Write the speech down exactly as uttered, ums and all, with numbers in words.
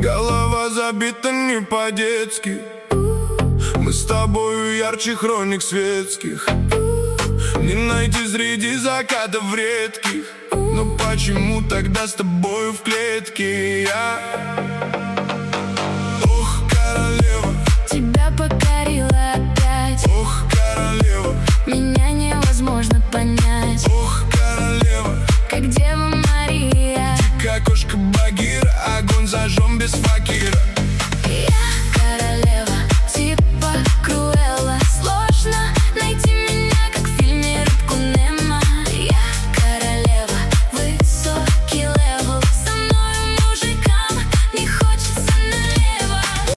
Голова забита не по-детски. Мы с тобою ярче хроник светских. Не найти среди закатов редких. Но почему тогда с тобою в клетке я?